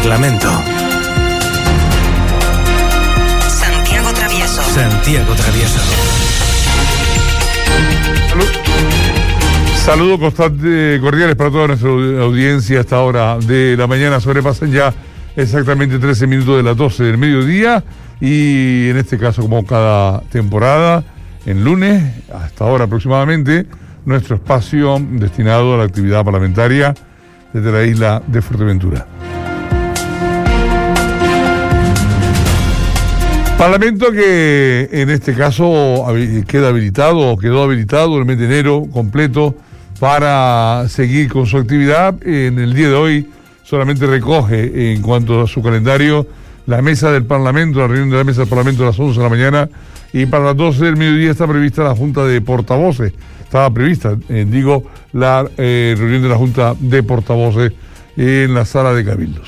Parlamento. Santiago Travieso. Santiago Travieso. Saludos constantes, cordiales para toda nuestra audiencia. A esta hora de la mañana sobrepasan ya exactamente 13 minutos de las 12 del mediodía. Y en este caso, como cada temporada, en lunes, hasta ahora aproximadamente, nuestro espacio destinado a la actividad parlamentaria desde la isla de Fuerteventura. Parlamento que en este caso quedó habilitado el mes de enero completo para seguir con su actividad. En el día de hoy solamente recoge en cuanto a su calendario la mesa del Parlamento, la reunión de la mesa del Parlamento a las 11 de la mañana, y para las 12 del mediodía está prevista la Junta de Portavoces. Estaba prevista, la reunión de la Junta de Portavoces en la sala de Cabildos.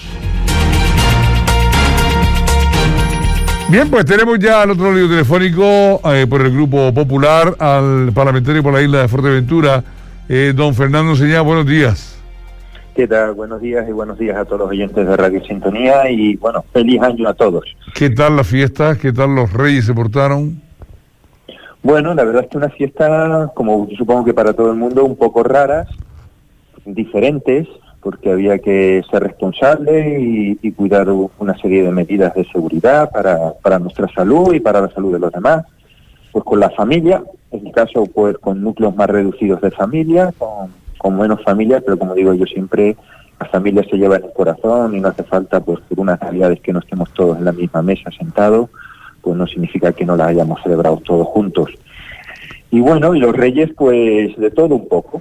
Bien, pues tenemos ya al otro lado telefónico por el Grupo Popular al parlamentario por la isla de Fuerteventura, don Fernando Señá. Buenos días. ¿Qué tal? Buenos días y buenos días a todos los oyentes de Radio Sintonía y, bueno, feliz año a todos. ¿Qué tal la fiesta? ¿Qué tal los reyes se portaron? Bueno, la verdad es que una fiesta, como supongo que para todo el mundo, un poco raras, diferentes, porque había que ser responsable y cuidar una serie de medidas de seguridad para nuestra salud y para la salud de los demás. Pues con la familia, en mi caso, pues con núcleos más reducidos de familia, con menos familia, pero como digo yo siempre, la familia se lleva en el corazón y no hace falta, pues por unas navidades que no estemos todos en la misma mesa sentados, pues no significa que no las hayamos celebrado todos juntos. Y bueno, y los reyes, pues de todo un poco.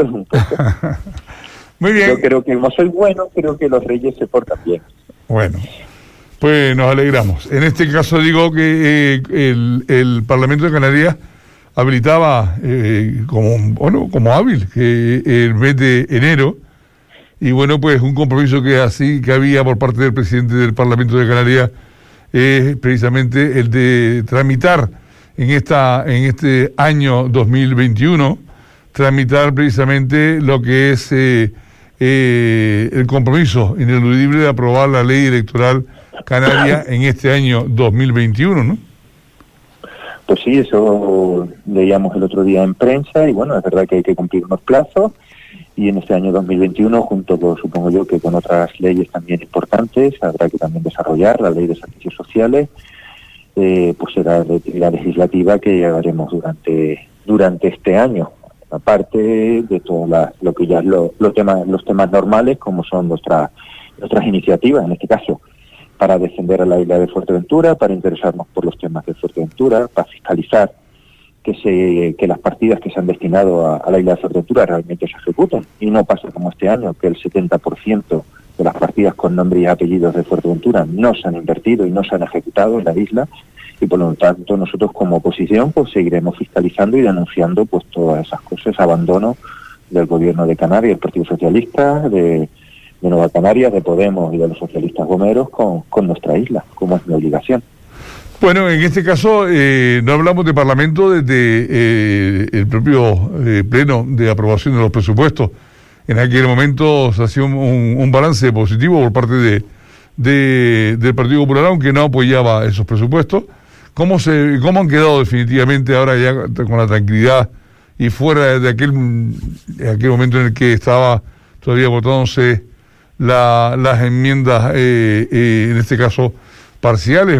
Muy bien. Yo creo que como soy bueno, creo que los reyes se portan bien. Bueno, pues nos alegramos. En este caso digo que el Parlamento de Canarias habilitaba como hábil el mes de enero, y bueno, pues un compromiso que había por parte del presidente del Parlamento de Canarias es precisamente el de tramitar en este año 2021, tramitar precisamente lo que es el compromiso ineludible de aprobar la ley electoral canaria en este año 2021, ¿no? Pues sí, eso leíamos el otro día en prensa y bueno, es verdad que hay que cumplir unos plazos y en este año 2021, junto con, supongo yo, que con otras leyes también importantes, habrá que también desarrollar la ley de servicios sociales, pues será la actividad legislativa que llevaremos durante este año, aparte de todo lo que ya es los temas normales, como son nuestras iniciativas, en este caso, para defender a la isla de Fuerteventura, para interesarnos por los temas de Fuerteventura, para fiscalizar que las partidas que se han destinado a la isla de Fuerteventura realmente se ejecuten, y no pasa como este año, que el 70% de las partidas con nombre y apellidos de Fuerteventura no se han invertido y no se han ejecutado en la isla, y por lo tanto nosotros como oposición pues seguiremos fiscalizando y denunciando pues todas esas cosas, abandono del gobierno de Canarias, del Partido Socialista, de Nueva Canarias, de Podemos y de los socialistas gomeros con nuestra isla, como es mi obligación. Bueno, en este caso no hablamos de Parlamento desde el propio pleno de aprobación de los presupuestos. En aquel momento se hacía un balance positivo por parte del Partido Popular, aunque no apoyaba esos presupuestos. ¿Cómo han quedado definitivamente ahora ya con la tranquilidad y fuera de aquel momento en el que estaba todavía votándose las enmiendas, en este caso parciales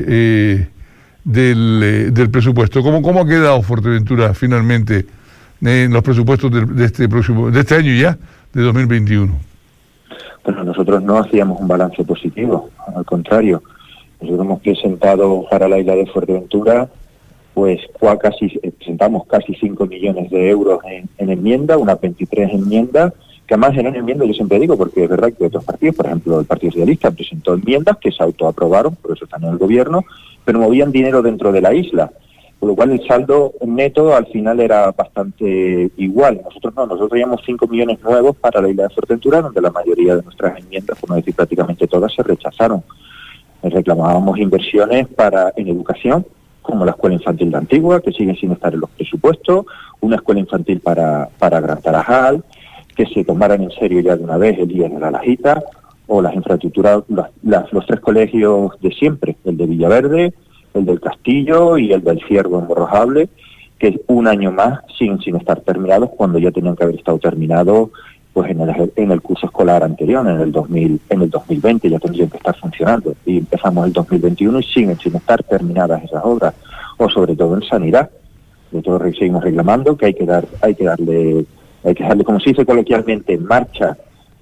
del presupuesto? ¿Cómo ha quedado Fuerteventura finalmente en los presupuestos de este año ya, de 2021? Bueno, nosotros no hacíamos un balance positivo, al contrario. Nosotros hemos presentado para la isla de Fuerteventura, pues presentamos casi 5 millones de euros en enmienda, unas 23 enmiendas, que además eran enmiendas, yo siempre digo, porque es verdad que otros partidos, por ejemplo el Partido Socialista, presentó enmiendas que se autoaprobaron, por eso están en el gobierno, pero movían dinero dentro de la isla, por lo cual el saldo neto al final era bastante igual. Nosotros teníamos 5 millones nuevos para la isla de Fuerteventura, donde la mayoría de nuestras enmiendas, por no decir prácticamente todas, se rechazaron. Reclamábamos inversiones en educación, como la escuela infantil de Antigua, que siguen sin estar en los presupuestos, una escuela infantil para Gran Tarajal, que se tomaran en serio ya de una vez el día de la Lajita, o las infraestructuras, los 3 colegios de siempre, el de Villaverde, el del Castillo y el del Ciervo en Borrojable, que un año más sin estar terminados, cuando ya tenían que haber estado terminados pues en el curso escolar anterior, en el 2020 ya tendrían que estar funcionando, y empezamos el 2021 y siguen sin estar terminadas esas obras, o sobre todo en sanidad. De todo seguimos reclamando que hay que darle, como se dice coloquialmente, marcha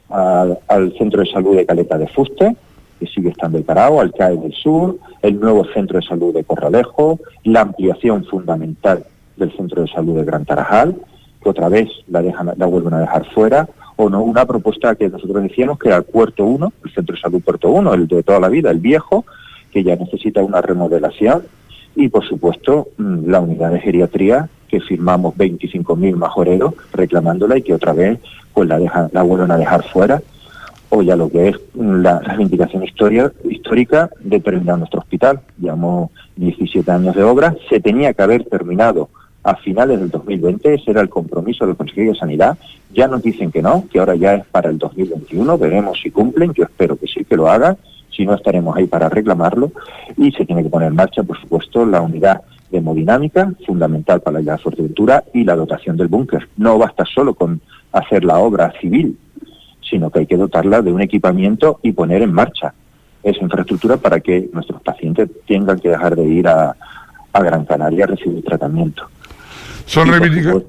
al centro de salud de Caleta de Fuste, que sigue estando parado, al CAE del Sur, el nuevo centro de salud de Corralejo, la ampliación fundamental del centro de salud de Gran Tarajal, que otra vez la vuelven a dejar fuera, o no, una propuesta que nosotros decíamos que era el Puerto 1, el centro de salud Puerto 1, el de toda la vida, el viejo, que ya necesita una remodelación, y por supuesto la unidad de geriatría, que firmamos 25.000 majoreros reclamándola y que otra vez pues la vuelven a dejar fuera, o ya lo que es la reivindicación histórica de terminar nuestro hospital. Llevamos 17 años de obra, se tenía que haber terminado a finales del 2020, ese era el compromiso del Consejo de Sanidad. Ya nos dicen que no, que ahora ya es para el 2021, veremos si cumplen, yo espero que sí, que lo hagan, si no estaremos ahí para reclamarlo, y se tiene que poner en marcha, por supuesto, la unidad de hemodinámica, fundamental para la isla de Fuerteventura, y la dotación del búnker. No basta solo con hacer la obra civil, sino que hay que dotarla de un equipamiento y poner en marcha esa infraestructura para que nuestros pacientes tengan que dejar de ir a Gran Canaria a recibir tratamiento. Son reivindicaciones.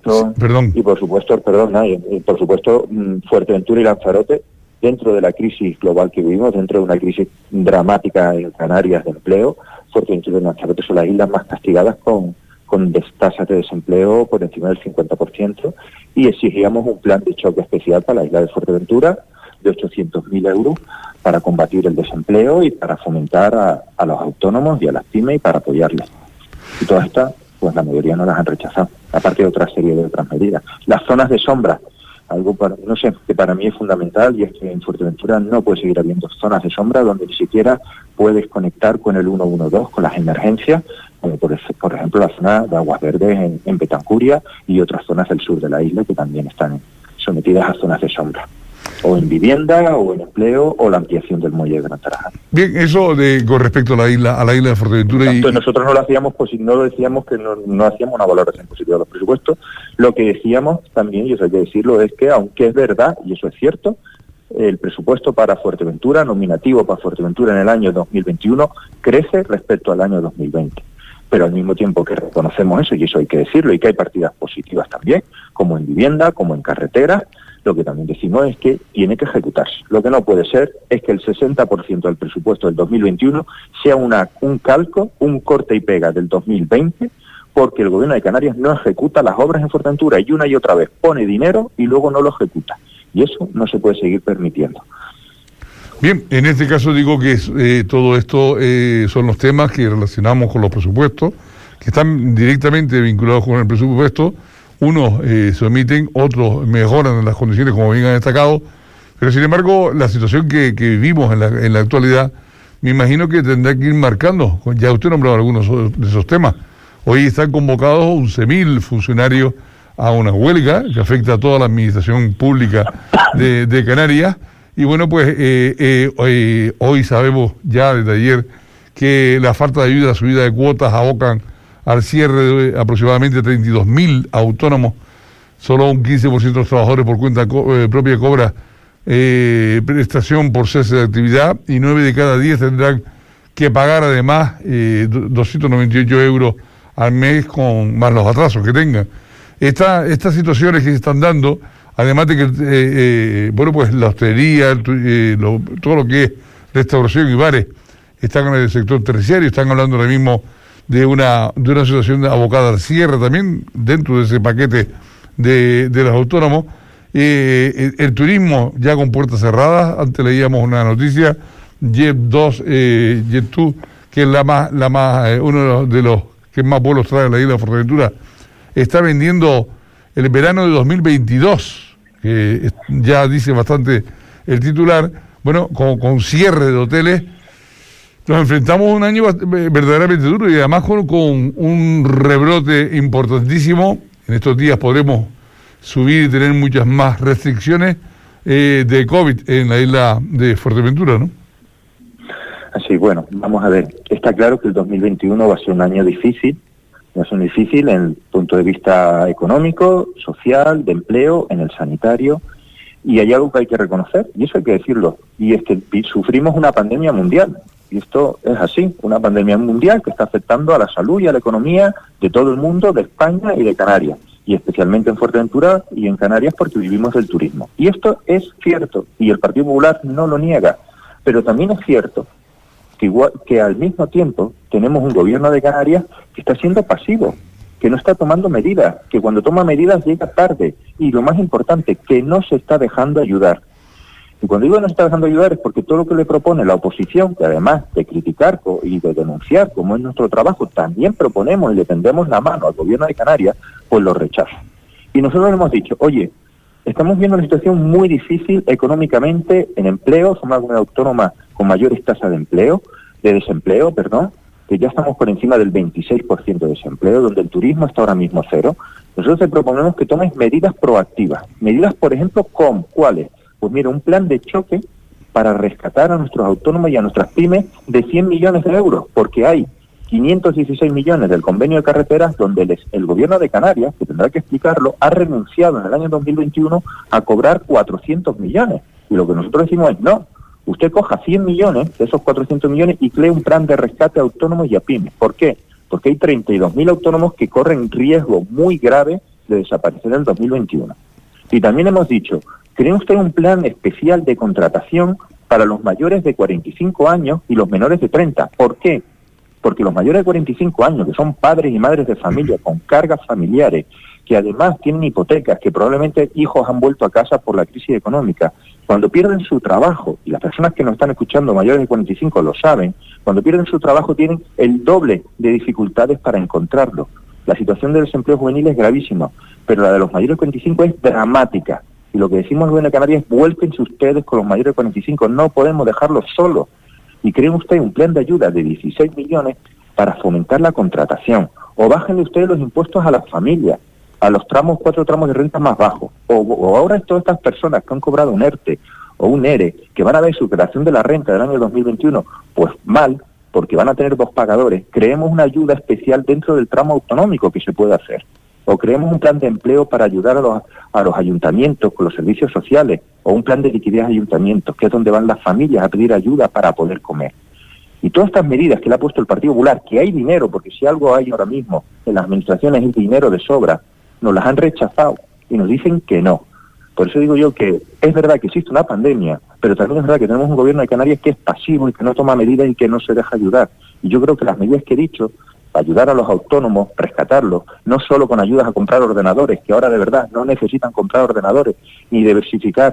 Y por supuesto, Fuerteventura y Lanzarote, dentro de la crisis global que vivimos, dentro de una crisis dramática en Canarias de empleo, Fuerteventura y Lanzarote son las islas más castigadas con tasas de desempleo por encima del 50%, y exigíamos un plan de choque especial para la isla de Fuerteventura de 800.000 euros para combatir el desempleo y para fomentar a los autónomos y a las pymes y para apoyarles. Y todas estas, pues la mayoría no las han rechazado, aparte de otra serie de otras medidas. Las zonas de sombra, algo que para mí es fundamental, y es que en Fuerteventura no puede seguir habiendo zonas de sombra donde ni siquiera puedes conectar con el 112, con las emergencias, como por ejemplo la zona de Aguas Verdes en Betancuria y otras zonas del sur de la isla que también están sometidas a zonas de sombra, o en vivienda, o en empleo, o la ampliación del muelle de Gran Tarajal. Bien, eso con respecto a la isla de Fuerteventura. Entonces, nosotros no lo hacíamos, pues no lo decíamos que no hacíamos una valoración positiva de los presupuestos. Lo que decíamos también, y eso hay que decirlo, es que aunque es verdad, y eso es cierto, el presupuesto para Fuerteventura, nominativo para Fuerteventura en el año 2021, crece respecto al año 2020. Pero al mismo tiempo que reconocemos eso, y eso hay que decirlo, y que hay partidas positivas también, como en vivienda, como en carreteras, lo que también decimos es que tiene que ejecutarse. Lo que no puede ser es que el 60% del presupuesto del 2021 sea un calco, un corte y pega del 2020, porque el Gobierno de Canarias no ejecuta las obras en Fuerteventura y una y otra vez pone dinero y luego no lo ejecuta. Y eso no se puede seguir permitiendo. Bien, en este caso digo que todo esto son los temas que relacionamos con los presupuestos, que están directamente vinculados con el presupuesto. Unos se omiten, otros mejoran las condiciones, como bien han destacado, pero sin embargo la situación que vivimos en la actualidad, me imagino que tendrá que ir marcando. Ya usted nombró algunos de esos temas. Hoy están convocados 11.000 funcionarios a una huelga que afecta a toda la administración pública de Canarias. Y bueno, pues hoy sabemos ya desde ayer que la falta de ayuda, la subida de cuotas abocan al cierre de aproximadamente 32.000 autónomos. Solo un 15% de los trabajadores por cuenta propia cobra prestación por cese de actividad, y 9 de cada 10 tendrán que pagar además 298 euros al mes con más los atrasos que tengan. Estas situaciones que se están dando, además de que pues la hostelería, todo lo que es restauración y bares están en el sector terciario, están hablando ahora mismo de una situación abocada al cierre también dentro de ese paquete de los autónomos. El turismo ya con puertas cerradas. Antes leíamos una noticia, Jet2, que es uno de los que más vuelos trae a la isla de Fuerteventura, está vendiendo el verano de 2022, que ya dice bastante el titular. Bueno, con cierre de hoteles, nos enfrentamos a un año verdaderamente duro, y además con un rebrote importantísimo. En estos días podremos subir y tener muchas más restricciones. de COVID en la isla de Fuerteventura, ¿no? Así, bueno, vamos a ver. Está claro que el 2021 va a ser un año difícil. Va a ser difícil en el punto de vista económico, social, de empleo, en el sanitario. Y hay algo que hay que reconocer, y eso hay que decirlo, y es que sufrimos una pandemia mundial. Y esto es así, una pandemia mundial que está afectando a la salud y a la economía de todo el mundo, de España y de Canarias. Y especialmente en Fuerteventura y en Canarias porque vivimos del turismo. Y esto es cierto, y el Partido Popular no lo niega. Pero también es cierto que al mismo tiempo tenemos un gobierno de Canarias que está siendo pasivo, que no está tomando medidas, que cuando toma medidas llega tarde, y lo más importante, que no se está dejando ayudar. Y cuando digo no se está dejando ayudar es porque todo lo que le propone la oposición, que además de criticar y de denunciar, como es nuestro trabajo, también proponemos y le tendemos la mano al gobierno de Canarias, pues lo rechaza. Y nosotros le hemos dicho, oye, estamos viendo una situación muy difícil económicamente en empleo, somos una comunidad autónoma con mayores tasas de desempleo, que ya estamos por encima del 26% de desempleo, donde el turismo está ahora mismo cero. Nosotros te proponemos que tomes medidas proactivas. Medidas, por ejemplo, ¿cuáles? Pues mira, un plan de choque para rescatar a nuestros autónomos y a nuestras pymes de 100 millones de euros, porque hay 516 millones del convenio de carreteras donde el gobierno de Canarias, que tendrá que explicarlo, ha renunciado en el año 2021 a cobrar 400 millones. Y lo que nosotros decimos es, no, usted coja 100 millones de esos 400 millones y cree un plan de rescate a autónomos y a pymes. ¿Por qué? Porque hay 32.000 autónomos que corren riesgo muy grave de desaparecer en el 2021. Y también hemos dicho, ¿cree usted un plan especial de contratación para los mayores de 45 años y los menores de 30? ¿Por qué? Porque los mayores de 45 años, que son padres y madres de familia con cargas familiares, que además tienen hipotecas, que probablemente hijos han vuelto a casa por la crisis económica, cuando pierden su trabajo, y las personas que nos están escuchando mayores de 45 lo saben, cuando pierden su trabajo tienen el doble de dificultades para encontrarlo. La situación del desempleo juvenil es gravísima, pero la de los mayores de 45 es dramática. Y lo que decimos en Buena Canarias es, vuélquense ustedes con los mayores de 45, no podemos dejarlos solos. Y creen ustedes un plan de ayuda de 16 millones para fomentar la contratación. O bájenle ustedes los impuestos a las familias, a los 4 tramos de renta más bajos. O ahora todas estas personas que han cobrado un ERTE o un ERE, que van a ver su creación de la renta del año 2021, pues mal, porque van a tener 2 pagadores, creemos una ayuda especial dentro del tramo autonómico que se puede hacer. O creemos un plan de empleo para ayudar a los ayuntamientos con los servicios sociales, o un plan de liquidez a ayuntamientos, que es donde van las familias a pedir ayuda para poder comer. Y todas estas medidas que le ha puesto el Partido Popular, que hay dinero, porque si algo hay ahora mismo en las administraciones es dinero de sobra, nos las han rechazado y nos dicen que no. Por eso digo yo que es verdad que existe una pandemia, pero también es verdad que tenemos un gobierno de Canarias que es pasivo y que no toma medidas y que no se deja ayudar. Y yo creo que las medidas que he dicho, para ayudar a los autónomos, rescatarlos, no solo con ayudas a comprar ordenadores, que ahora de verdad no necesitan comprar ordenadores, ni diversificar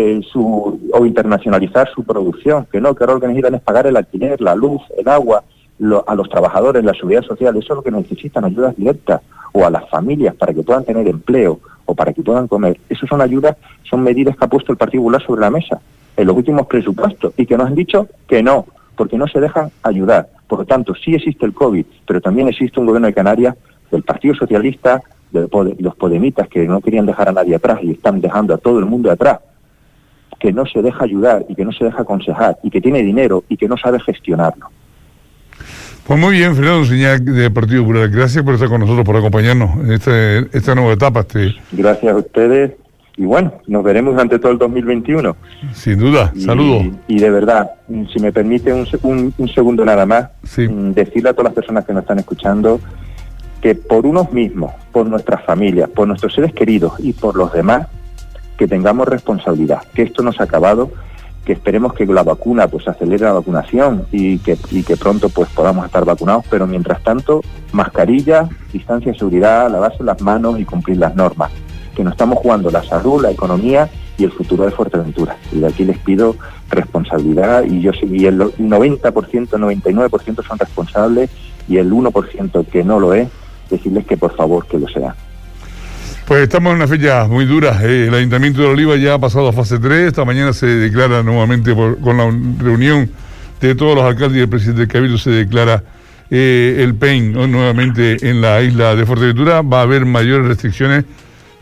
o internacionalizar su producción, que ahora lo que necesitan es pagar el alquiler, la luz, el agua, a los trabajadores, la seguridad social, eso es lo que necesitan, ayudas directas, o a las familias para que puedan tener empleo, o para que puedan comer. Esas son ayudas, son medidas que ha puesto el Partido Popular sobre la mesa en los últimos presupuestos, y que nos han dicho que no, porque no se dejan ayudar. Por lo tanto, sí existe el COVID, pero también existe un gobierno de Canarias del Partido Socialista, de los podemitas que no querían dejar a nadie atrás y están dejando a todo el mundo atrás, que no se deja ayudar y que no se deja aconsejar y que tiene dinero y que no sabe gestionarlo. Pues muy bien, Fernando Signac del Partido Popular. Gracias por estar con nosotros, por acompañarnos en esta nueva etapa. Gracias a ustedes. Y bueno, nos veremos durante todo el 2021. Sin duda, saludos. Y de verdad, si me permite un segundo nada más, sí. Decirle a todas las personas que nos están escuchando que por unos mismos, por nuestras familias, por nuestros seres queridos y por los demás, que tengamos responsabilidad, que esto no se ha acabado, que esperemos que la vacuna pues acelere la vacunación y que pronto pues podamos estar vacunados, pero mientras tanto, mascarilla, distancia de seguridad, lavarse las manos y cumplir las normas, que nos estamos jugando la salud, la economía y el futuro de Fuerteventura. Y de aquí les pido responsabilidad, y el 90%, 99% son responsables, y el 1% que no lo es, decirles que por favor que lo sean. Pues estamos en una fecha muy dura. El Ayuntamiento de Oliva ya ha pasado a fase 3. Esta mañana se declara nuevamente, con la reunión de todos los alcaldes y el presidente del Cabildo, se declara el PEN, ¿no?, nuevamente en la isla de Fuerteventura. Va a haber mayores restricciones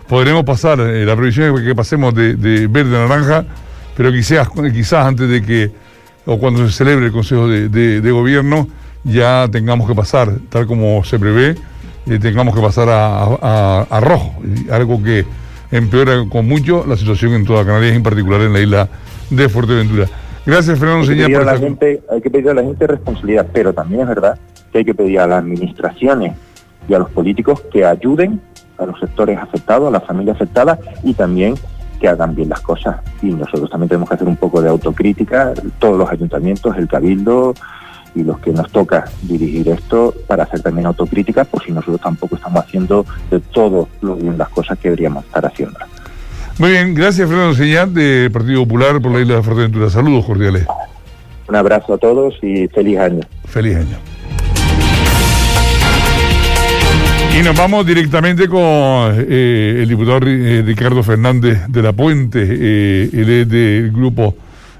podremos pasar, la previsión es que pasemos de verde a naranja, pero quizás antes de que, o cuando se celebre el Consejo de Gobierno, ya tengamos que pasar, tal como se prevé, tengamos que pasar a rojo, algo que empeora con mucho la situación en toda Canarias, en particular en la isla de Fuerteventura. Gracias, Fernando Señal. Hay que pedir a la gente responsabilidad, pero también es verdad que hay que pedir a las administraciones y a los políticos que ayuden a los sectores afectados, a las familias afectadas, y también que hagan bien las cosas. Y nosotros también tenemos que hacer un poco de autocrítica, todos los ayuntamientos, el Cabildo y los que nos toca dirigir esto, para hacer también autocrítica, por si nosotros tampoco estamos haciendo de todo lo bien las cosas que deberíamos estar haciendo. Muy bien, gracias, Fernando Señal, de Partido Popular por la isla de Fuerteventura. Saludos cordiales. Un abrazo a todos y feliz año. Feliz año. Y nos vamos directamente con el diputado Ricardo Fernández de la Puente, él es del grupo,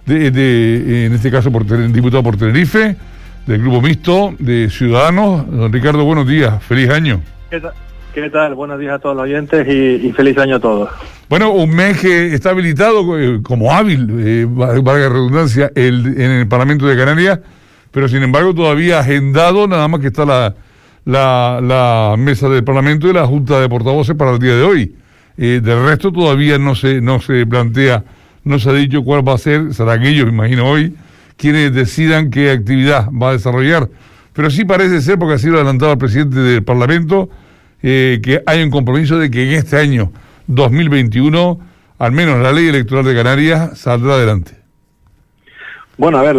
en este caso diputado por Tenerife, del grupo mixto de Ciudadanos. Don Ricardo, buenos días, feliz año. ¿Qué tal? Buenos días a todos los oyentes y feliz año a todos. Bueno, un mes que está habilitado como hábil, valga la redundancia, en el Parlamento de Canarias, pero sin embargo todavía agendado, nada más que está la mesa del Parlamento y la Junta de Portavoces para el día de hoy. Del resto todavía no se plantea, no se ha dicho cuál va a ser, serán ellos, me imagino hoy, quienes decidan qué actividad va a desarrollar. Pero sí parece ser, porque así lo ha adelantado el presidente del Parlamento, que hay un compromiso de que en este año 2021, al menos la ley electoral de Canarias saldrá adelante. Bueno, a ver,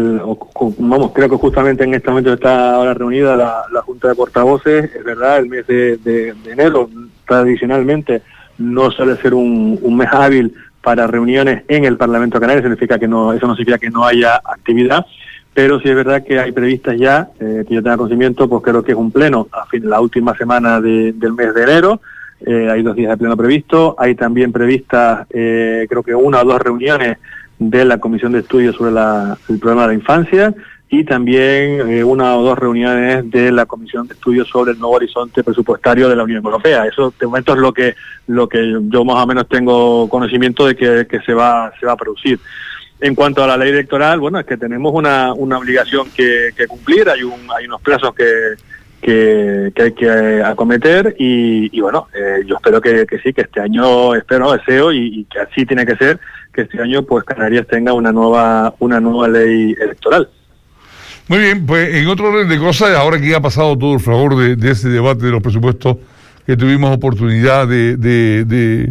creo que justamente en este momento está ahora reunida la Junta de Portavoces. Es verdad, el mes de enero tradicionalmente no suele ser un mes hábil para reuniones en el Parlamento de Canarias. Eso no significa que no haya actividad, pero sí es verdad que hay previstas ya, que yo tenga conocimiento, pues creo que es un pleno la última semana del mes de enero. Hay 2 días de pleno previsto. Hay también previstas, creo que 1 o 2 reuniones de la Comisión de Estudios sobre el problema de la infancia, y también 1 o 2 reuniones de la Comisión de Estudios sobre el nuevo horizonte presupuestario de la Unión Europea. Eso de momento es lo que yo más o menos tengo conocimiento de que se va a producir. En cuanto a la ley electoral, bueno, es que tenemos una obligación que cumplir. Hay unos plazos que hay que acometer, y bueno, yo espero que sí, que este año, deseo y que así tiene que ser, que este año pues Canarias tenga una nueva ley electoral. Muy bien, pues en otro orden de cosas, ahora que ya ha pasado todo el fragor de ese debate de los presupuestos que tuvimos oportunidad de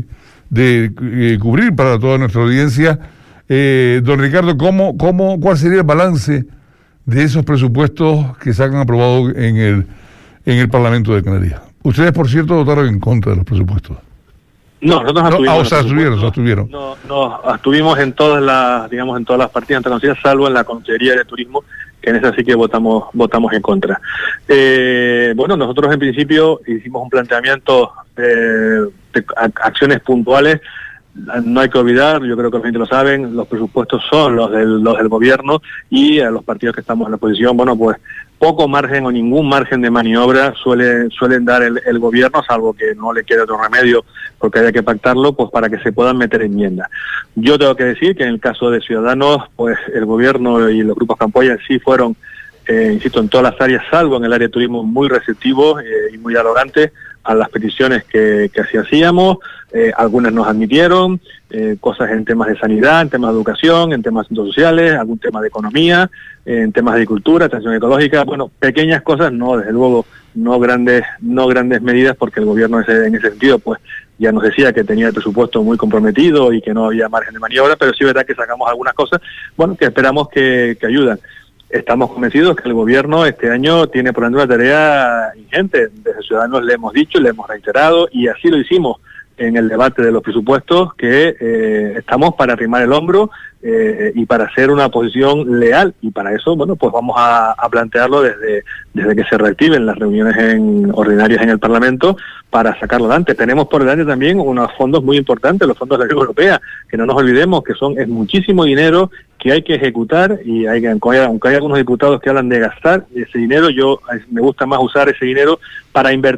cubrir para toda nuestra audiencia, don Ricardo, ¿cuál sería el balance de esos presupuestos que se han aprobado en el Parlamento de Canarias? Ustedes, por cierto, votaron en contra de los presupuestos. No, nosotros abstuvieron. No, abstuvimos en todas las partidas conocidas, salvo en la Consejería de Turismo, que en esa sí que votamos en contra. Bueno, nosotros en principio hicimos un planteamiento de acciones puntuales. No hay que olvidar, yo creo que la gente lo saben, los presupuestos son los del gobierno, y a los partidos que estamos en la oposición, bueno, pues poco margen o ningún margen de maniobra suelen dar el gobierno, salvo que no le quede otro remedio porque haya que pactarlo, pues para que se puedan meter enmiendas. Yo tengo que decir que en el caso de Ciudadanos, pues el gobierno y los grupos que apoyan sí fueron, insisto, en todas las áreas, salvo en el área de turismo, muy receptivos y muy dialogantes a las peticiones que así hacíamos. Algunas nos admitieron, cosas en temas de sanidad, en temas de educación, en temas de asuntos sociales, algún tema de economía, en temas de agricultura, transición ecológica, bueno, pequeñas cosas, no, desde luego, no grandes medidas, porque el gobierno en ese sentido, pues, ya nos decía que tenía el presupuesto muy comprometido y que no había margen de maniobra, pero sí es verdad que sacamos algunas cosas, bueno, que esperamos que ayudan. Estamos convencidos que el gobierno este año tiene por delante una tarea ingente. Desde Ciudadanos le hemos dicho, le hemos reiterado, y así lo hicimos en el debate de los presupuestos, que estamos para arrimar el hombro y para hacer una posición leal, y para eso, bueno, pues vamos a plantearlo desde que se reactiven las reuniones ordinarias en el Parlamento, para sacarlo adelante. Tenemos por delante también unos fondos muy importantes, los fondos de la Unión Europea, que no nos olvidemos que es muchísimo dinero que hay que ejecutar, y aunque hay algunos diputados que hablan de gastar ese dinero, me gusta más usar ese dinero para invertir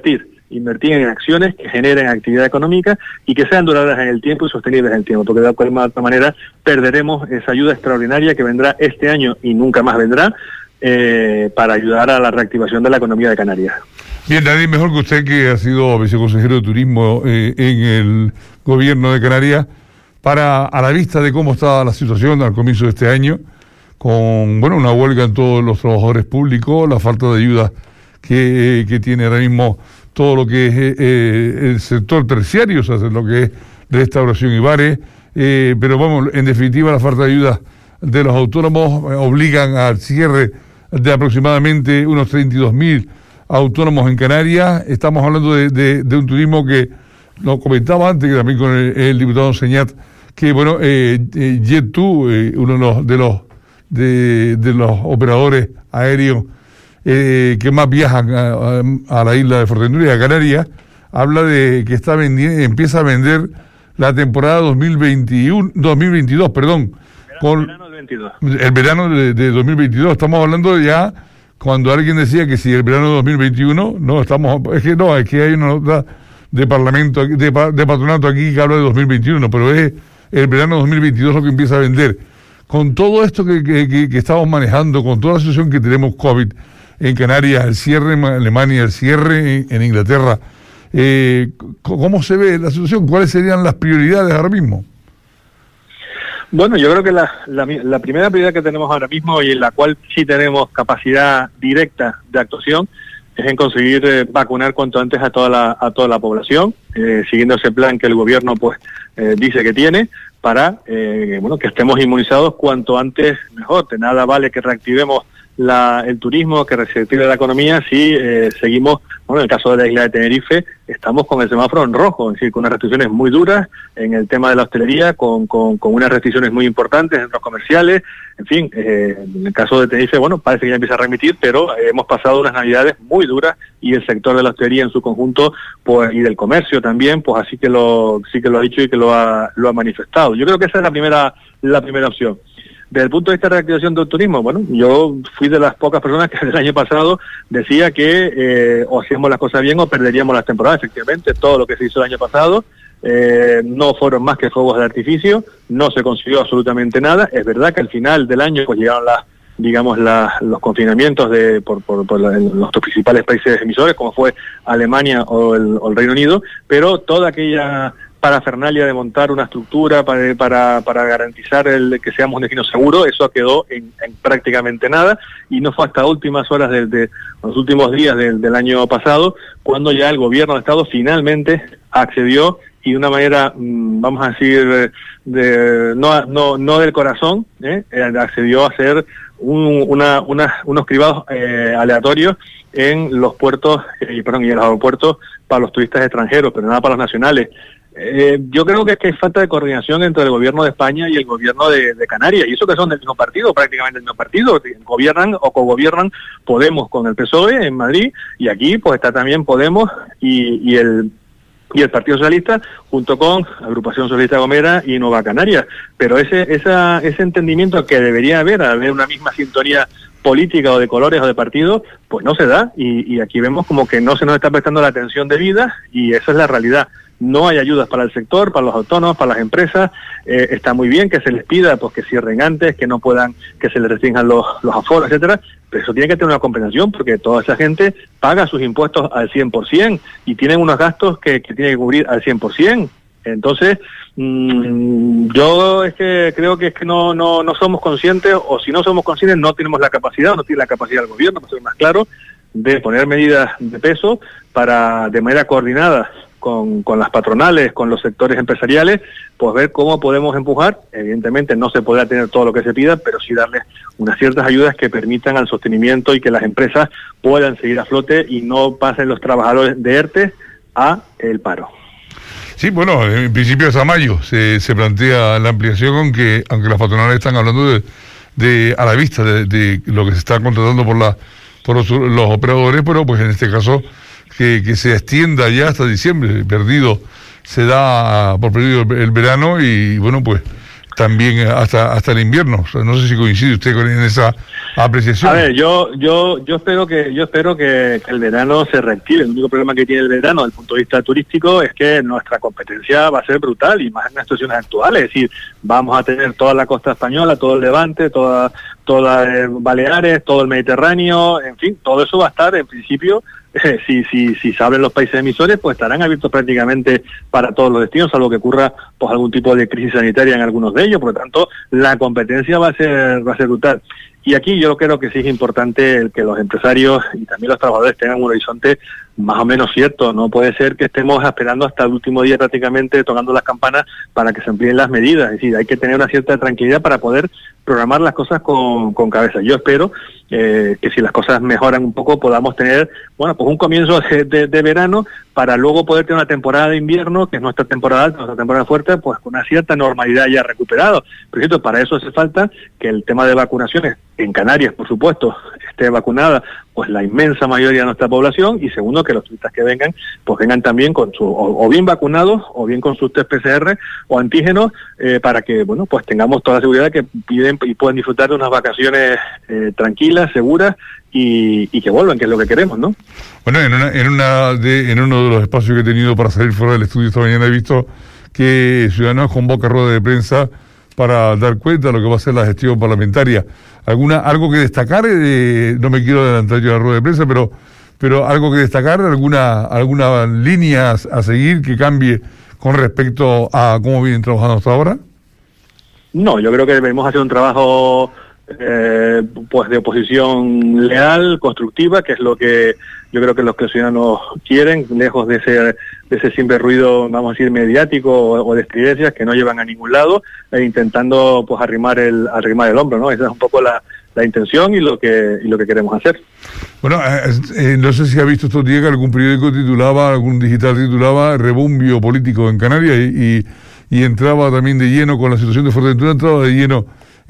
invertir en acciones que generen actividad económica y que sean duraderas en el tiempo y sostenibles en el tiempo, porque de alguna manera perderemos esa ayuda extraordinaria que vendrá este año y nunca más vendrá para ayudar a la reactivación de la economía de Canarias. Bien, nadie mejor que usted, que ha sido viceconsejero de Turismo en el gobierno de Canarias, para, a la vista de cómo está la situación al comienzo de este año, con una huelga en todos los trabajadores públicos, la falta de ayuda que tiene ahora mismo todo lo que es el sector terciario, o sea, lo que es restauración y bares, pero vamos, en definitiva la falta de ayuda de los autónomos obligan al cierre de aproximadamente unos 32.000 autónomos en Canarias. Estamos hablando de un turismo que lo comentaba antes, que también con el diputado Señat, que Jet2, uno de los operadores aéreos que más viajan a la isla de Fuerteventura y a Canarias, habla de que empieza a vender la temporada 2022, perdón, el verano de 2022. Estamos hablando ya, cuando alguien decía que si el verano de 2021, es que hay una nota de parlamento, de patronato aquí que habla de 2021, pero es el verano de 2022 lo que empieza a vender. Con todo esto que estamos manejando, con toda la situación que tenemos COVID en Canarias, el cierre en Alemania, el cierre en Inglaterra, ¿cómo se ve la situación? ¿Cuáles serían las prioridades ahora mismo? Bueno, yo creo que la primera prioridad que tenemos ahora mismo, y en la cual sí tenemos capacidad directa de actuación, es en conseguir vacunar cuanto antes a toda la población, siguiendo ese plan que el gobierno dice que tiene, para que estemos inmunizados cuanto antes mejor. De nada vale que reactivemos el turismo, que reactive la economía si seguimos, en el caso de la isla de Tenerife, estamos con el semáforo en rojo, es decir, con unas restricciones muy duras en el tema de la hostelería, con unas restricciones muy importantes en los comerciales, en fin, en el caso de Tenerife, parece que ya empieza a remitir, pero hemos pasado unas navidades muy duras y el sector de la hostelería en su conjunto, y del comercio también, así que sí que lo ha dicho y que lo ha manifestado. Yo creo que esa es la primera opción. Desde el punto de vista de reactivación del turismo, yo fui de las pocas personas que el año pasado decía que o hacíamos las cosas bien o perderíamos las temporadas. Efectivamente, todo lo que se hizo el año pasado no fueron más que fuegos de artificio, no se consiguió absolutamente nada. Es verdad que al final del año llegaron los confinamientos por los principales países emisores, como fue Alemania o el Reino Unido, pero toda aquella parafernalia de montar una estructura para garantizar que seamos un destino seguro, eso quedó en prácticamente nada, y no fue hasta últimas horas de los últimos días del año pasado cuando ya el gobierno de Estado finalmente accedió, y de una manera, vamos a decir, no del corazón, accedió a hacer unos cribados aleatorios en los puertos y en los aeropuertos para los turistas extranjeros, pero nada para los nacionales. Yo creo que es que hay falta de coordinación entre el gobierno de España y el gobierno de Canarias, y eso que son del mismo partido, prácticamente el mismo partido, gobiernan o cogobiernan Podemos con el PSOE en Madrid, y aquí está también Podemos y el Partido Socialista junto con Agrupación Socialista Gomera y Nueva Canarias, pero ese entendimiento que debería haber una misma sintonía política o de colores o de partido, no se da, y aquí vemos como que no se nos está prestando la atención debida, y esa es la realidad. No hay ayudas para el sector, para los autónomos, para las empresas. Está muy bien que se les pida que cierren antes, que no puedan, que se les restrinjan los aforos, etcétera, pero eso tiene que tener una compensación, porque toda esa gente paga sus impuestos al 100% y tienen unos gastos que tienen que cubrir al 100%. Entonces, yo creo que no somos conscientes, o si no somos conscientes no tenemos la capacidad, no tiene la capacidad del gobierno, para ser más claro, de poner medidas de peso para, de manera coordinada con las patronales, con los sectores empresariales, ver cómo podemos empujar. Evidentemente no se podrá tener todo lo que se pida, pero sí darles unas ciertas ayudas que permitan al sostenimiento y que las empresas puedan seguir a flote y no pasen los trabajadores de ERTE a el paro. Sí, en principio hasta mayo se plantea la ampliación, aunque las patronales están hablando de a la vista de lo que se está contratando por los operadores, pero en este caso que se extienda ya hasta diciembre. Se da por perdido el verano, y también hasta el invierno. O sea, no sé si coincide usted en esa apreciación. A ver, yo espero que el verano se reactive. El único problema que tiene el verano desde el punto de vista turístico es que nuestra competencia va a ser brutal, y más en las situaciones actuales. Es decir, vamos a tener toda la costa española, todo el Levante, toda Baleares, todo el Mediterráneo, en fin, todo eso va a estar en principio. Si se abren los países emisores, pues estarán abiertos prácticamente para todos los destinos, salvo que ocurra pues algún tipo de crisis sanitaria en algunos de ellos. Por lo tanto, la competencia va a ser brutal. Y aquí yo creo que sí es importante el que los empresarios y también los trabajadores tengan un horizonte más o menos cierto. No puede ser que estemos esperando hasta el último día prácticamente tocando las campanas para que se amplíen las medidas. Es decir, hay que tener una cierta tranquilidad para poder programar las cosas con cabeza. Yo espero que si las cosas mejoran un poco podamos tener, bueno, pues un comienzo de verano para luego poder tener una temporada de invierno, que es nuestra temporada alta, nuestra temporada fuerte, pues con una cierta normalidad ya recuperado. Por cierto, para eso hace falta que el tema de vacunaciones en Canarias, por supuesto, esté vacunada pues la inmensa mayoría de nuestra población, y segundo, que los turistas que vengan, pues vengan también con su, o bien vacunados, o bien con sus test PCR o antígenos, para que, bueno, pues tengamos toda la seguridad que piden y puedan disfrutar de unas vacaciones tranquilas, seguras, y que vuelvan, que es lo que queremos, ¿no? Bueno, en uno de los espacios que he tenido para salir fuera del estudio esta mañana he visto que Ciudadanos convoca rueda de prensa para dar cuenta de lo que va a ser la gestión parlamentaria. ¿Algo que destacar? No me quiero adelantar yo a la rueda de prensa, pero algo que destacar, alguna línea a seguir que cambie con respecto a cómo vienen trabajando hasta ahora. No, yo creo que debemos hacer un trabajo pues de oposición leal, constructiva, que es lo que yo creo que los ciudadanos quieren, lejos de ese simple ruido, vamos a decir, mediático o de estridencias que no llevan a ningún lado, intentando pues arrimar el hombro, ¿no? Esa es un poco la intención y lo que queremos hacer. Bueno, no sé si ha visto estos días que algún periódico algún digital titulaba Rebumbio político en Canarias, y entraba también de lleno con la situación de Fuerteventura, entraba de lleno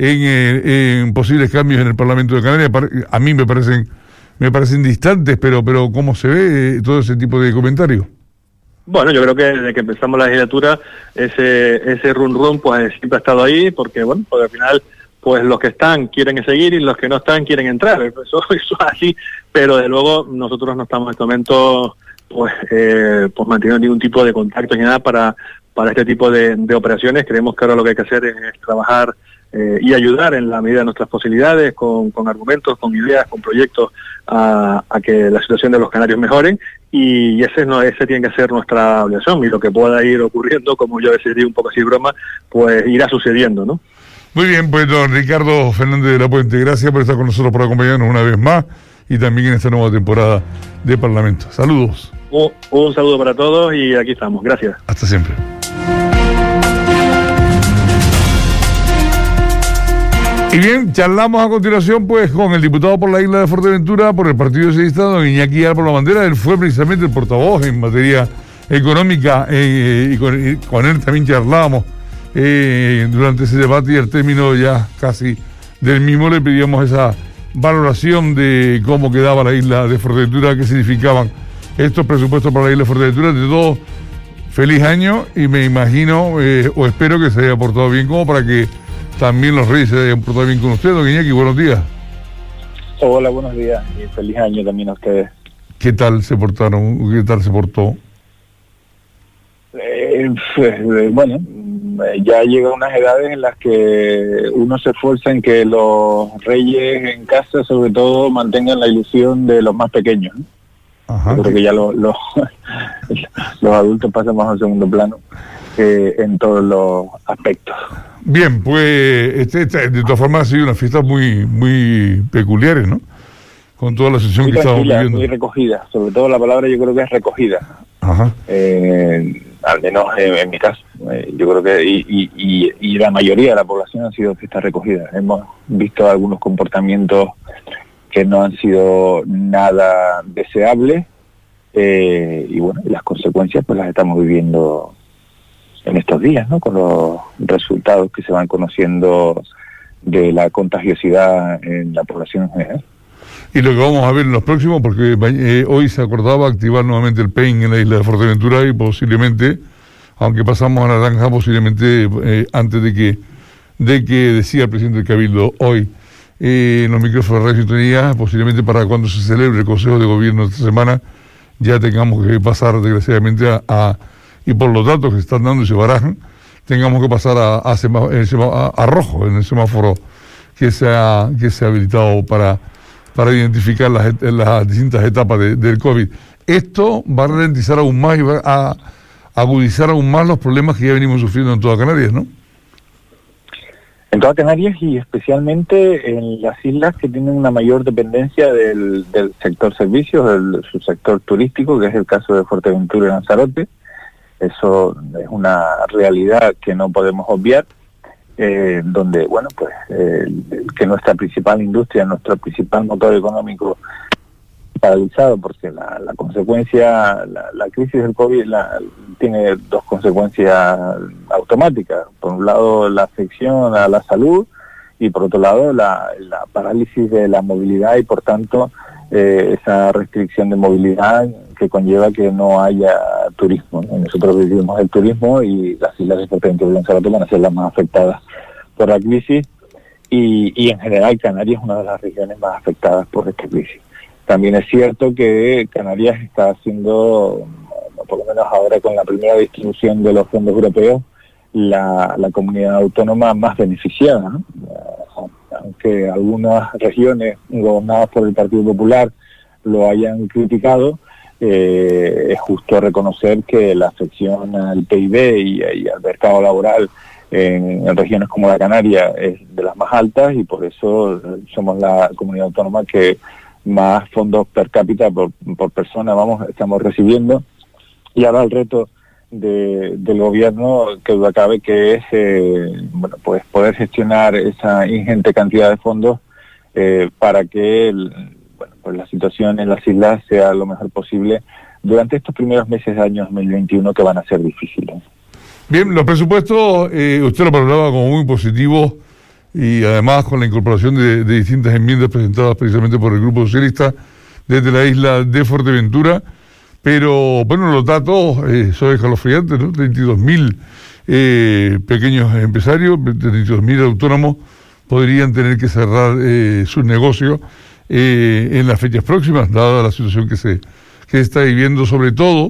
en posibles cambios en el Parlamento de Canarias. A mí me parecen distantes, pero ¿cómo se ve todo ese tipo de comentarios? Bueno, yo creo que desde que empezamos la legislatura ese run pues siempre ha estado ahí, porque bueno, porque al final pues los que están quieren seguir y los que no están quieren entrar. Eso es así, pero de luego nosotros no estamos en este momento pues manteniendo ningún tipo de contacto ni nada para este tipo de operaciones. Creemos que ahora lo que hay que hacer es trabajar y ayudar en la medida de nuestras posibilidades, con argumentos, con ideas, con proyectos, a que la situación de los canarios mejoren, y ese tiene que ser nuestra obligación, y lo que pueda ir ocurriendo, como yo a veces digo un poco así broma, pues irá sucediendo, ¿no? Muy bien, pues don Ricardo Fernández de la Puente, gracias por estar con nosotros, por acompañarnos una vez más, y también en esta nueva temporada de Parlamento. Saludos. Un saludo para todos, y aquí estamos. Gracias. Hasta siempre. Y bien, charlamos a continuación pues con el diputado por la isla de Fuerteventura por el Partido Socialista, don Iñaki Álvaro Bandera. Él fue precisamente el portavoz en materia económica, y con él también charlábamos durante ese debate, y al término ya casi del mismo le pedíamos esa valoración de cómo quedaba la isla de Fuerteventura, qué significaban estos presupuestos para la isla de Fuerteventura. De todo, feliz año, y me imagino o espero que se haya portado bien, como para que también los reyes se hayan portado bien con usted. Don Iñaki, buenos días. Hola, buenos días, y feliz año también a ustedes. ¿Qué tal se portaron? ¿Qué tal se portó? Bueno, ya llega unas edades en las que uno se esfuerza en que los reyes en casa, sobre todo, mantengan la ilusión de los más pequeños, ¿no? Ajá. Yo creo que ya los adultos pasan más al segundo plano en todos los aspectos. Bien, pues de todas formas ha sido una fiesta muy peculiares, ¿no? Con toda la sesión que estábamos viviendo. Muy recogida, sobre todo la palabra yo creo que es recogida. Ajá. Al menos en mi caso. Yo creo que y la mayoría de la población han sido fiestas recogidas. Hemos visto algunos comportamientos que no han sido nada deseables, y bueno, las consecuencias pues las estamos viviendo en estos días, ¿no? Con los resultados que se van conociendo de la contagiosidad en la población en general. Y lo que vamos a ver en los próximos, porque hoy se acordaba activar nuevamente el PEIN en la isla de Fuerteventura, y posiblemente, aunque pasamos a naranja, posiblemente antes de que de que decía el presidente del Cabildo hoy en los micrófonos de Radio Sintonía, posiblemente para cuando se celebre el Consejo de Gobierno esta semana, ya tengamos que pasar desgraciadamente y por los datos que se están dando y se barajan, tengamos que pasar a rojo en el semáforo que se ha habilitado para identificar las distintas etapas del COVID. Esto va a ralentizar aún más y va a agudizar aún más los problemas que ya venimos sufriendo en toda Canarias, ¿no? En toda Canarias y especialmente en las islas que tienen una mayor dependencia del sector servicios, del subsector turístico, que es el caso de Fuerteventura y Lanzarote. Eso es una realidad que no podemos obviar, donde, bueno, pues que nuestra principal industria, nuestro principal motor económico paralizado, porque la consecuencia, la crisis del COVID tiene dos consecuencias automáticas. Por un lado, la afección a la salud y por otro lado, la parálisis de la movilidad y por tanto esa restricción de movilidad que conlleva que no haya turismo, ¿no? Nosotros vivimos el turismo y las islas de Fuerteventura y Lanzarote van a ser las más afectadas por la crisis y en general Canarias es una de las regiones más afectadas por esta crisis. También es cierto que Canarias está haciendo, por lo menos ahora con la primera distribución de los fondos europeos, la comunidad autónoma más beneficiada, ¿no? Aunque algunas regiones gobernadas por el Partido Popular lo hayan criticado, es justo reconocer que la afección al PIB y al mercado laboral en regiones como la Canaria es de las más altas y por eso somos la comunidad autónoma que más fondos per cápita por persona estamos recibiendo. Y ahora el reto del gobierno, que duda cabe, que es pues poder gestionar esa ingente cantidad de fondos para que pues la situación en las islas sea lo mejor posible durante estos primeros meses del año 2021 que van a ser difíciles. Bien, los presupuestos, usted lo valoraba como muy positivos y además con la incorporación de distintas enmiendas presentadas precisamente por el Grupo Socialista desde la isla de Fuerteventura, pero bueno, los datos son escalofriantes, ¿no? 32.000 pequeños empresarios, 32.000 autónomos podrían tener que cerrar sus negocios en las fechas próximas, dada la situación que se está viviendo, sobre todo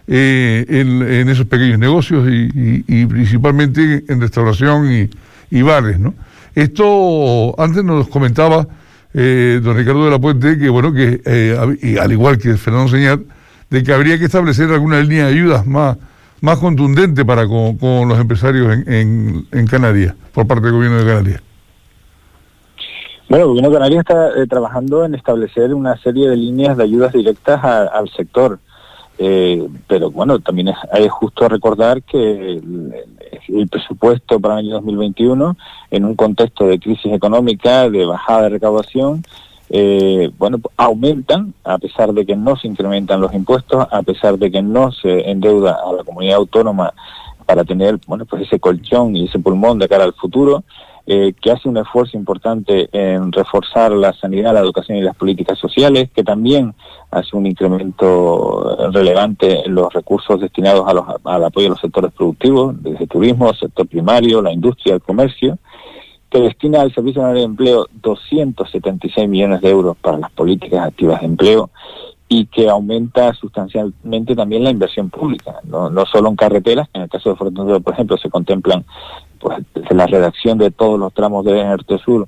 en esos pequeños negocios y principalmente en restauración y bares, ¿no? Esto antes nos comentaba don Ricardo de la Puente que bueno y al igual que Fernando Señat, de que habría que establecer alguna línea de ayudas más contundente para con los empresarios en Canarias, por parte del gobierno de Canarias. Bueno, el gobierno de Canarias está trabajando en establecer una serie de líneas de ayudas directas al sector. Pero bueno, también es justo recordar que el presupuesto para el año 2021, en un contexto de crisis económica, de bajada de recaudación, aumentan, a pesar de que no se incrementan los impuestos, a pesar de que no se endeuda a la comunidad autónoma para tener pues ese colchón y ese pulmón de cara al futuro, que hace un esfuerzo importante en reforzar la sanidad, la educación y las políticas sociales, que también hace un incremento relevante en los recursos destinados al apoyo a los sectores productivos, desde turismo, sector primario, la industria, el comercio, que destina al Servicio Nacional de Empleo 276 millones de euros para las políticas activas de empleo y que aumenta sustancialmente también la inversión pública, no solo en carreteras, en el caso de Fuerteventura, por ejemplo, se contemplan pues desde la redacción de todos los tramos de Norte Sur,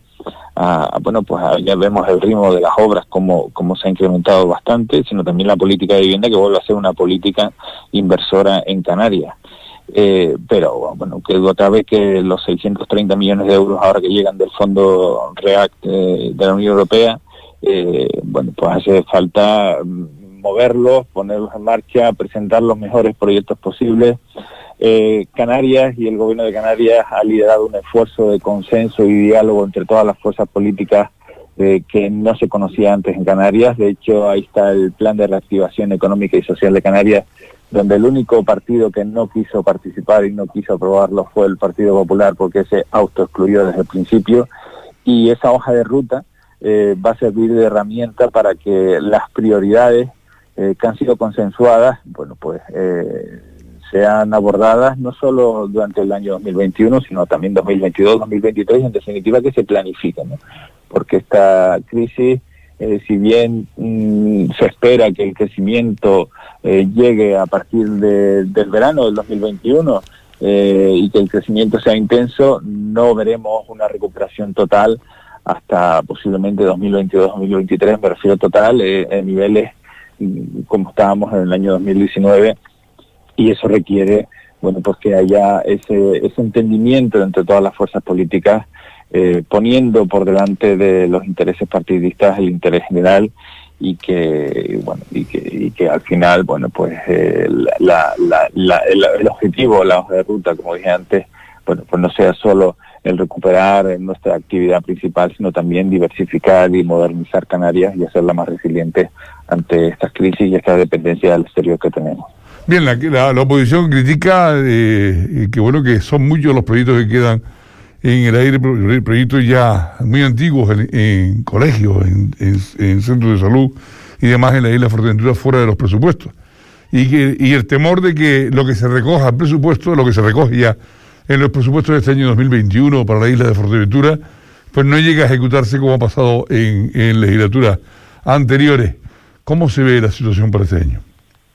ya vemos el ritmo de las obras como se ha incrementado bastante, sino también la política de vivienda que vuelve a ser una política inversora en Canarias. Pero bueno, que duda cabe que los 630 millones de euros ahora que llegan del fondo REACT de la Unión Europea, pues hace falta moverlos, ponerlos en marcha, presentar los mejores proyectos posibles. Canarias y el gobierno de Canarias ha liderado un esfuerzo de consenso y diálogo entre todas las fuerzas políticas que no se conocía antes en Canarias. De hecho, ahí está el Plan de Reactivación Económica y Social de Canarias, donde el único partido que no quiso participar y no quiso aprobarlo fue el Partido Popular, porque se autoexcluyó desde el principio, y esa hoja de ruta va a servir de herramienta para que las prioridades que han sido consensuadas, sean abordadas no solo durante el año 2021, sino también 2022, 2023, y en definitiva que se planifiquen, ¿no? Porque esta crisis, si bien se espera que el crecimiento llegue a partir del verano del 2021 y que el crecimiento sea intenso, no veremos una recuperación total hasta posiblemente 2022-2023, me refiero total, en niveles como estábamos en el año 2019, y eso requiere, bueno, pues que haya ese entendimiento entre todas las fuerzas políticas, poniendo por delante de los intereses partidistas el interés general, y que al final, bueno, pues el objetivo, la hoja de ruta, como dije antes, bueno, pues no sea solo el recuperar nuestra actividad principal, sino también diversificar y modernizar Canarias y hacerla más resiliente ante estas crisis y esta dependencia del exterior que tenemos. Bien, la oposición critica que bueno, que son muchos los proyectos que quedan en el aire, proyectos ya muy antiguos en colegios, en centros de salud y demás en la isla de Fuerteventura fuera de los presupuestos. Y el temor de que lo que se recoja el presupuesto, lo que se recoge ya en los presupuestos de este año 2021 para la isla de Fuerteventura, pues no llega a ejecutarse como ha pasado en legislaturas anteriores. ¿Cómo se ve la situación para este año?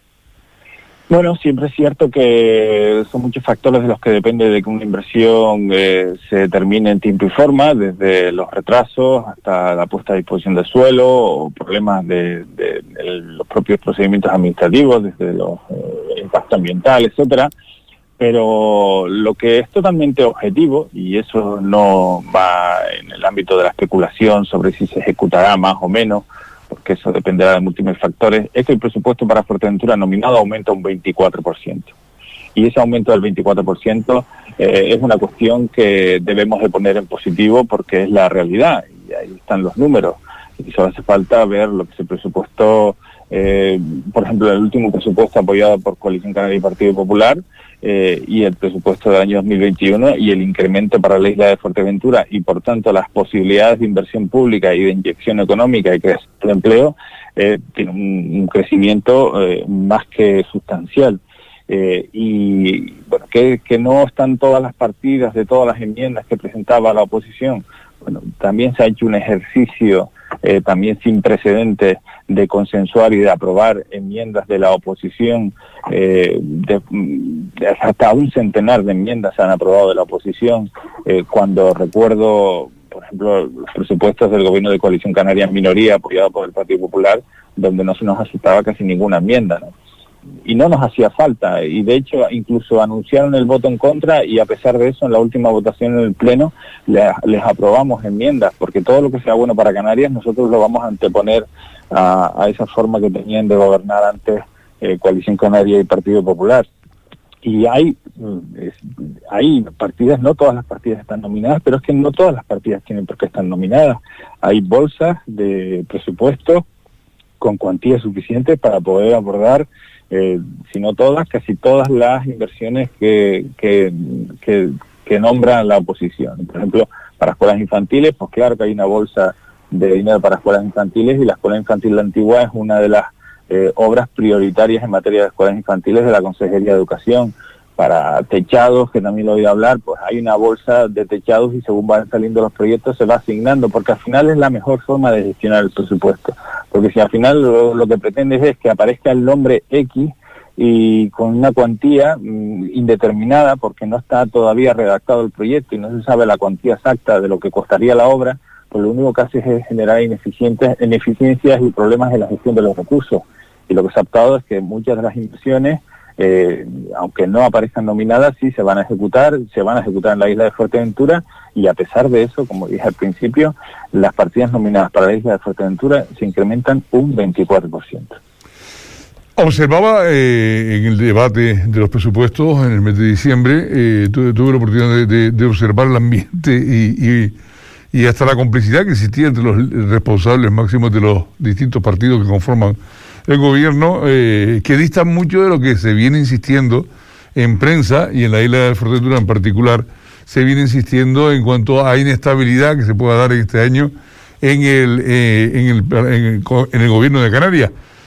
Bueno, siempre es cierto que son muchos factores de los que depende de que una inversión se termine en tiempo y forma, desde los retrasos hasta la puesta a disposición del suelo, o problemas de los propios procedimientos administrativos, desde los impactos ambientales, etcétera. Pero lo que es totalmente objetivo, y eso no va en el ámbito de la especulación sobre si se ejecutará más o menos, porque eso dependerá de múltiples factores, es que el presupuesto para Fuerteventura nominado aumenta un 24%. Y ese aumento del 24% es una cuestión que debemos de poner en positivo porque es la realidad, y ahí están los números. Y solo hace falta ver lo que es el presupuesto, por ejemplo, el último presupuesto apoyado por Coalición Canaria y Partido Popular, y el presupuesto del año 2021 y el incremento para la isla de Fuerteventura, y por tanto las posibilidades de inversión pública y de inyección económica y creación de empleo, tiene un crecimiento más que sustancial. Y bueno, que no están todas las partidas de todas las enmiendas que presentaba la oposición. Bueno, también se ha hecho un ejercicio también sin precedentes de consensuar y de aprobar enmiendas de la oposición, hasta un centenar de enmiendas se han aprobado de la oposición, cuando recuerdo, por ejemplo, los presupuestos del gobierno de Coalición Canaria en minoría, apoyado por el Partido Popular, donde no se nos aceptaba casi ninguna enmienda, ¿no? Y no nos hacía falta, y de hecho incluso anunciaron el voto en contra, y a pesar de eso en la última votación en el Pleno les aprobamos enmiendas, porque todo lo que sea bueno para Canarias nosotros lo vamos a anteponer a esa forma que tenían de gobernar antes Coalición Canaria y Partido Popular. Y hay partidas, no todas las partidas están nominadas, pero es que no todas las partidas tienen por qué estar nominadas. Hay bolsas de presupuesto con cuantías suficientes para poder abordar, si no todas, casi todas las inversiones que nombra la oposición. Por ejemplo, para escuelas infantiles, pues claro que hay una bolsa de dinero para escuelas infantiles, y la Escuela Infantil Antigua es una de las obras prioritarias en materia de escuelas infantiles de la Consejería de Educación. Para techados, que también lo he oído hablar, pues hay una bolsa de techados, y según van saliendo los proyectos se va asignando, porque al final es la mejor forma de gestionar el presupuesto. Porque si al final lo que pretendes es que aparezca el nombre X y con una cuantía indeterminada, porque no está todavía redactado el proyecto y no se sabe la cuantía exacta de lo que costaría la obra, pues lo único que hace es generar ineficiencias y problemas en la gestión de los recursos. Y lo que se ha optado es que muchas de las inversiones, aunque no aparezcan nominadas, sí se van a ejecutar en la isla de Fuerteventura, y a pesar de eso, como dije al principio, las partidas nominadas para la isla de Fuerteventura se incrementan un 24%. Observaba en el debate de los presupuestos en el mes de diciembre, tuve la oportunidad de observar el ambiente y hasta la complicidad que existía entre los responsables máximos de los distintos partidos que conforman el gobierno, que distan mucho de lo que se viene insistiendo en prensa, y en la isla de Fuerteventura en particular se viene insistiendo en cuanto a inestabilidad que se pueda dar en este año en el gobierno de Canarias.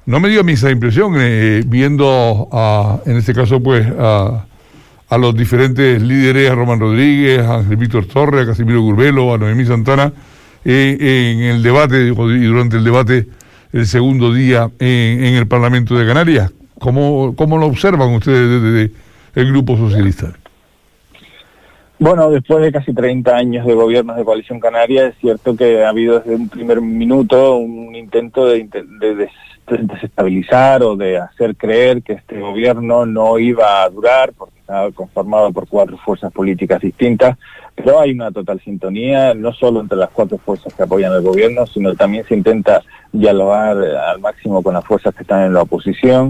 no me dio a mí esa impresión, viendo en este caso pues a los diferentes líderes, a Román Rodríguez, a Ángel Víctor Torres, a Casimiro Curbelo, a Noemí Santana, en el debate y durante el debate el segundo día en el Parlamento de Canarias. ¿Cómo lo observan ustedes desde el Grupo Socialista? Bueno, después de casi 30 años de gobiernos de Coalición Canaria, es cierto que ha habido desde un primer minuto un intento de desestabilizar o de hacer creer que este gobierno no iba a durar, porque estaba conformado por 4 fuerzas políticas distintas, pero hay una total sintonía, no solo entre las 4 fuerzas que apoyan al gobierno, sino también se intenta dialogar al máximo con las fuerzas que están en la oposición.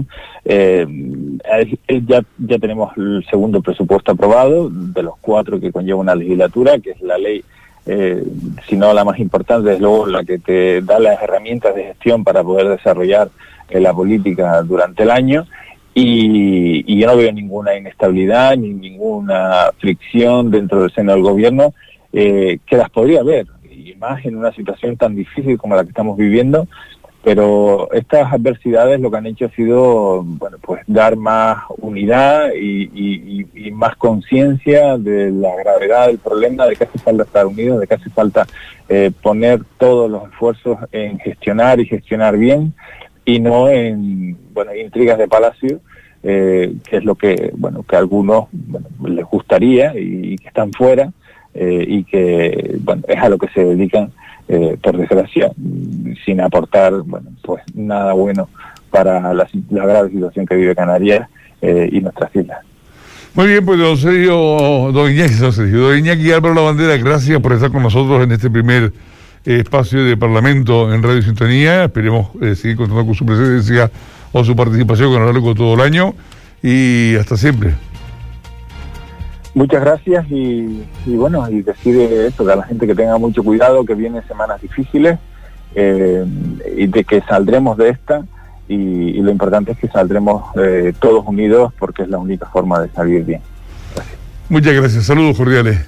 Ya tenemos el segundo presupuesto aprobado, de los 4 que conlleva una legislatura, que es la ley, si no la más importante, es luego la que te da las herramientas de gestión para poder desarrollar la política durante el año. Y yo no veo ninguna inestabilidad ni ninguna fricción dentro del seno del gobierno, que las podría haber, y más en una situación tan difícil como la que estamos viviendo, pero estas adversidades lo que han hecho ha sido, bueno, pues dar más unidad y más conciencia de la gravedad del problema, de que hace falta estar unidos, de que hace falta poner todos los esfuerzos en gestionar y gestionar bien, y no en, bueno, intrigas de palacio, que es lo que, bueno, que a algunos, bueno, les gustaría y que están fuera, y que, bueno, es a lo que se dedican, por desgracia, sin aportar, bueno, pues nada bueno para la grave situación que vive Canarias y nuestras islas. Muy bien, pues don Iñaki Álvaro Lavandera, gracias por estar con nosotros en este primer espacio de Parlamento en Radio Sintonía. Esperemos seguir contando con su presencia o su participación a lo largo de todo el año, y hasta siempre. Muchas gracias, y bueno, y decir eso, que a la gente que tenga mucho cuidado, que vienen semanas difíciles, y de que saldremos de esta, y lo importante es que saldremos todos unidos, porque es la única forma de salir bien. Gracias. Muchas gracias, saludos cordiales.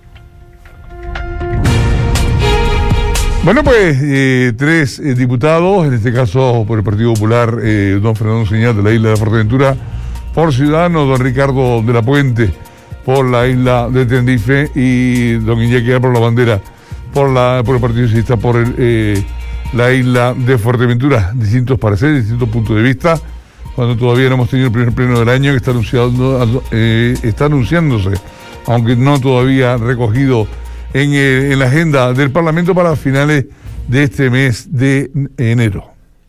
Bueno, pues 3 diputados, en este caso por el Partido Popular, don Fernando Señal de la isla de Fuerteventura, por Ciudadanos, don Ricardo de la Puente por la isla de Tenerife, y don Iñaki Álvaro Lavandera por el Partido Socialista por la isla de Fuerteventura. Distintos pareceres, distintos puntos de vista, cuando todavía no hemos tenido el primer pleno del año, que está anunciándose, aunque no todavía recogido en la agenda del Parlamento para finales de este mes de enero.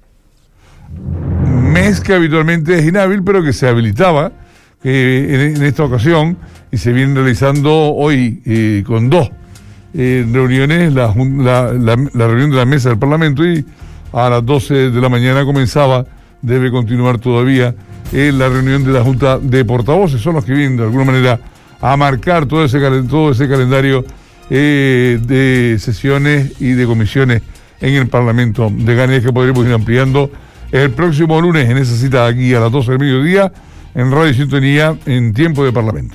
Mes que habitualmente es inhábil, pero que se habilitaba en esta ocasión, y se viene realizando hoy con 2 reuniones, la reunión de la mesa del Parlamento, y a las 12 de la mañana debe continuar todavía la reunión de la Junta de Portavoces. Son los que vienen de alguna manera a marcar todo ese calendario de sesiones y de comisiones en el Parlamento de Canarias, que podremos ir ampliando el próximo lunes en esa cita aquí a las 12 del mediodía en Radio Sintonía, en Tiempo de Parlamento.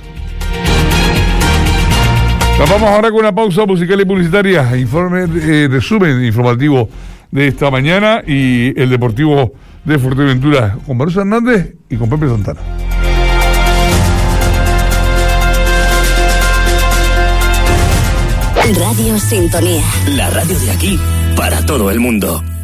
Nos vamos ahora con una pausa musical y publicitaria, resumen informativo de esta mañana, y el Deportivo de Fuerteventura con Marusa Hernández y con Pepe Santana. Radio Sintonía. La radio de aquí para todo el mundo.